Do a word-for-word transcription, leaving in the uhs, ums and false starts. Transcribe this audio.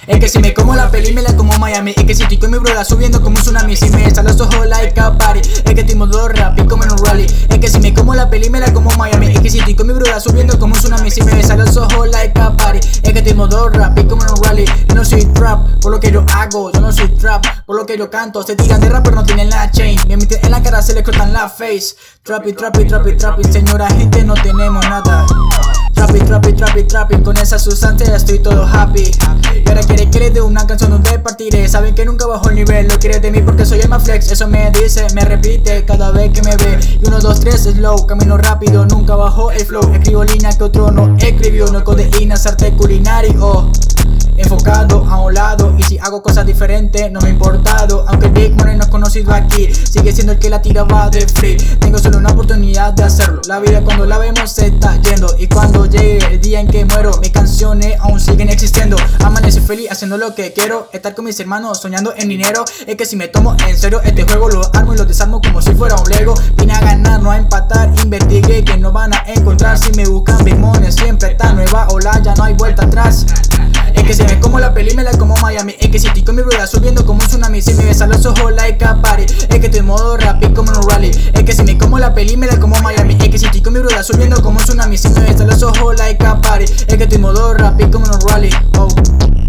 Es que si me como la peli me la como Miami. Es que si estoy con mi broda subiendo como un tsunami. Si me salen los ojos like a party. Es que estoy modo rap y como en un rally. Es que si me como la peli me la como Miami. Es que si estoy con mi broda subiendo como un tsunami. Si me salen los ojos like a party. Es que estoy modo rap y como en un rally. Yo no soy trap por lo que yo hago. Yo no soy trap por lo que yo canto. Se tiran de rap pero no tienen la chain. Me meten en la cara, se le cortan la face. Trappy, trappy, trappy, trappy. Señora gente, no tenemos nada. Trappy, trappy, trappy, trappy. Con esa sustancia estoy todo happy. Y ahora quiere que les dé una canción donde partiré. Saben que nunca bajo el nivel. Lo quiere de mí porque soy el más flex. Eso me dice, me repite cada vez que me ve. Y uno, dos, tres, slow. Camino rápido, nunca bajo el flow. Escribo línea que otro no escribió. No codeínas, arte culinario. Enfocado a un lado, y si hago cosas diferentes no me ha importado. Aunque el Big Money no es conocido aquí, sigue siendo el que la tiraba de free. Tengo solo una oportunidad de hacerlo. La vida cuando la vemos se está yendo. Y cuando llegue el día en que muero, mis canciones aún siguen existiendo. Amanecer feliz haciendo lo que quiero. Estar con mis hermanos soñando en dinero. Es que si me tomo en serio este juego, lo armo y lo desarmo como si fuera un Lego. Vine a ganar, no a empatar. Investigué que no van a encontrar. Si me buscan Big Money siempre está nueva ola, ya no hay vuelta atrás. Es que si me como la peli me la como Miami. Es que si estoy con mi broda subiendo como un tsunami. Si me besan los ojos like a party. Es que estoy en modo rap y como en un rally. Es que si me como la peli me la como Miami. Es que si estoy con mi broda subiendo como un tsunami. Si me besan los ojos like a party. Es que estoy en modo rap y como en un rally. Oh.